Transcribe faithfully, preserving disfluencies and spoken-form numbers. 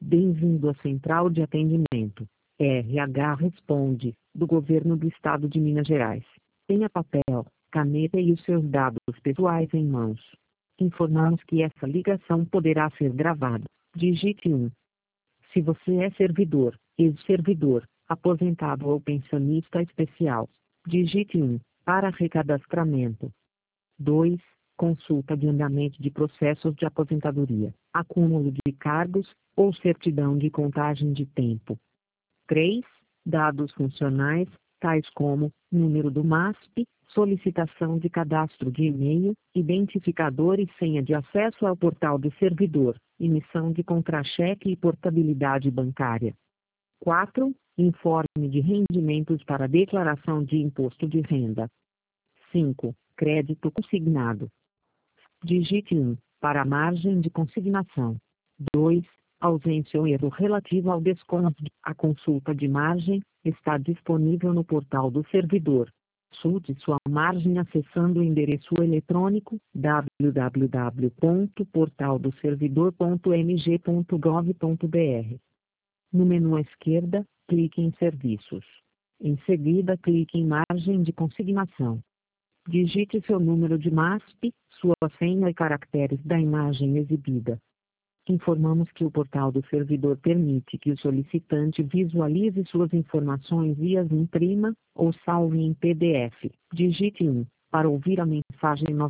Bem-vindo à Central de Atendimento. R H Responde, do Governo do Estado de Minas Gerais. Tenha papel, caneta e os seus dados pessoais em mãos. Informamos que essa ligação poderá ser gravada. Digite um. Se você é servidor, ex-servidor, aposentado ou pensionista especial, digite um. Para recadastramento. dois. Consulta de andamento de processos de aposentadoria, acúmulo de cargos, ou certidão de contagem de tempo. três. Dados funcionais, tais como número do M A S P, solicitação de cadastro de e-mail, identificador e senha de acesso ao portal do servidor, emissão de contra-cheque e portabilidade bancária. quatro. Informe de rendimentos para declaração de imposto de renda. cinco. Crédito consignado. Digite um. Para a margem de consignação. dois. Ausência ou erro relativo ao desconto. A consulta de margem está disponível no portal do servidor. Consulte sua margem acessando o endereço eletrônico w w w ponto portal do servidor ponto m g ponto gov ponto b r. No menu à esquerda, clique em Serviços. Em seguida, clique em Margem de consignação. Digite seu número de M A S P, sua senha e caracteres da imagem exibida. Informamos que o portal do servidor permite que o solicitante visualize suas informações e as imprima, ou salve em P D F. Digite um. Para ouvir a mensagem novamente.